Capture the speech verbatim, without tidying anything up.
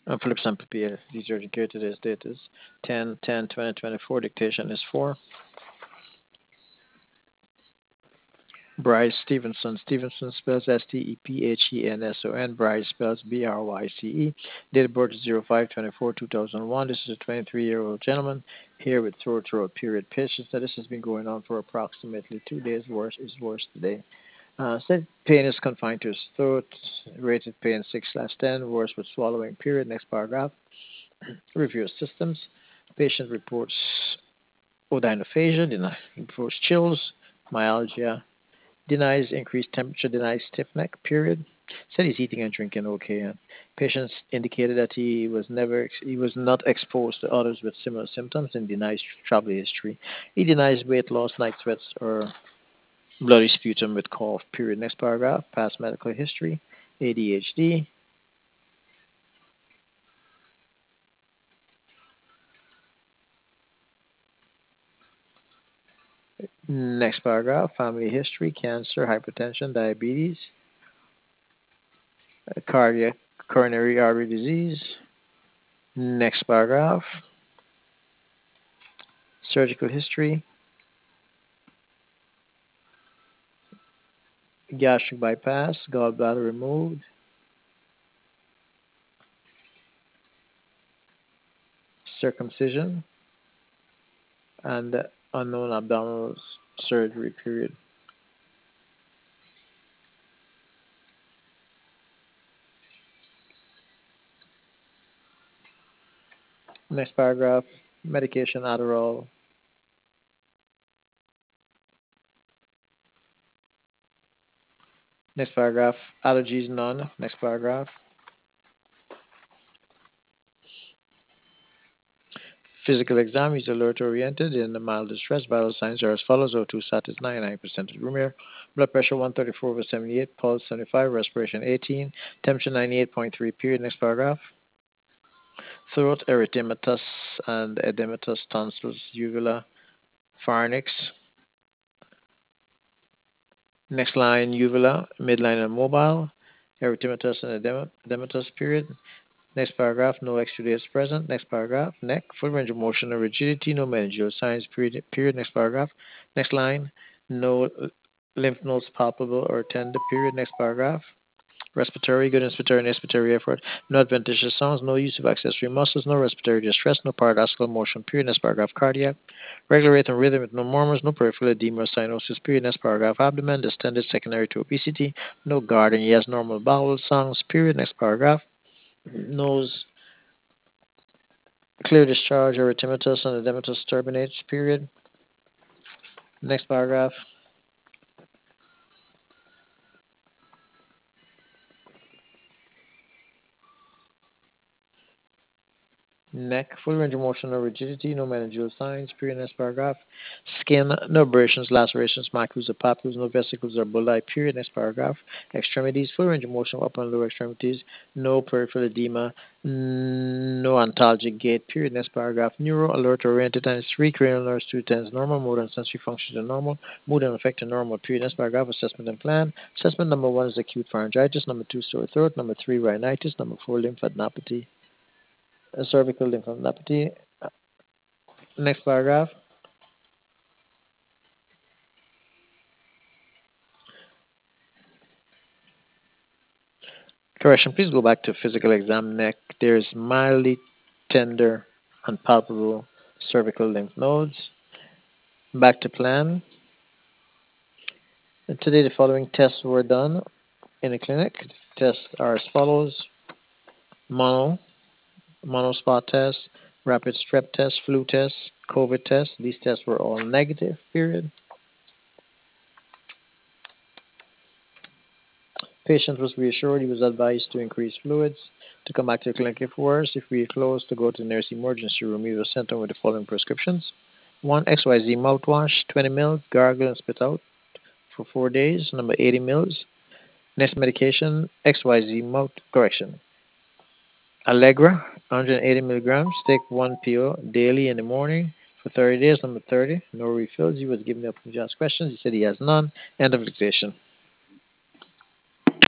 Uh, Philip Sampapier, detergent care today's date is ten ten twenty twenty-four. Dictation is four. Bryce Stevenson. Stevenson spells S T E P H E N S O N. Bryce spells B R Y C E. Date of birth is zero five twenty-four two thousand one. This is a twenty-three year old gentleman here with throat throat period patients. Now, this has been going on for approximately two days. Worse is worse today. Uh, said pain is confined to his throat. Rated pain six slash ten. Worse with swallowing period. Next paragraph. Review systems. Patient reports odynophagia. Deny, reports chills, myalgia, denies increased temperature, denies stiff neck, period. Said he's eating and drinking okay. And patients indicated that he was never he was not exposed to others with similar symptoms and denies travel history. He denies weight loss, night sweats, or bloody sputum with cough, period. Next paragraph, past medical history, A D H D. Next paragraph, family history, cancer, hypertension, diabetes, cardiac coronary artery disease. Next paragraph, surgical history, gastric bypass, gallbladder removed, circumcision, and unknown abdominal surgery, period. Next paragraph, medication, Adderall. Next paragraph, allergies, none. Next paragraph, physical exam, he's alert oriented in the mild distress. Vital signs are as follows: O two status ninety-nine percent room air, blood pressure one thirty-four over seventy-eight, pulse seventy-five, respiration eighteen, temperature ninety-eight point three, period. Next paragraph, throat erythematous and edematous tonsils, uvula, pharynx. Next line, uvula, midline and mobile, erythematous and edema- edematous, period. Next paragraph, no exudates present. Next paragraph, neck, full range of motion or rigidity, no meningeal signs, period. period. Next paragraph. Next line, no lymph nodes palpable or tender, period. Next paragraph. Respiratory, good inspiratory and expiratory effort, no adventitious sounds, no use of accessory muscles, no respiratory distress, no paradoxical motion, period. Next paragraph. Cardiac, regular rate and rhythm with no murmurs, no peripheral edema or cyanosis, period. Next paragraph. Abdomen, distended secondary to obesity, no guarding, yes, normal bowel sounds, period. Next paragraph. Nose, clear discharge, erythematous and edematous turbinates, period. Next paragraph. Neck, full range of motion, no rigidity, no meningeal signs, period. Next paragraph. Skin, no abrasions, lacerations, macules or papules, no vesicles or bullae, period. Next paragraph. Extremities, full range of motion, upper and lower extremities, no peripheral edema, no ontologic gait, period. Next paragraph. Neuro, alert, oriented, and three cranial nerves, two tens, normal, motor and sensory functions are normal, mood and affect are normal, period. Next paragraph. Assessment and plan. Assessment number one is acute pharyngitis, number two, sore throat, number three, rhinitis, number four, lymphadenopathy, uh, cervical lymphadenopathy. Next paragraph. Correction, please go back to physical exam neck. There's mildly tender and palpable cervical lymph nodes. Back to plan. And today the following tests were done in the clinic. Tests are as follows: mono, monospot test, rapid strep test, flu test, COVID test. These tests were all negative, period. Patient was reassured he was advised to increase fluids, to come back to the clinic if worse. If we close, to go to the nearest emergency room. He was sent on with the following prescriptions: one X Y Z mouthwash, twenty mils, gargle and spit out for four days. Number eighty mils. Next medication, X Y Z mouth correction. Allegra, one hundred eighty milligrams. Take one pill daily in the morning for thirty days. Number thirty. No refills. He was given the opportunity to ask questions. He said he has none. End of dictation.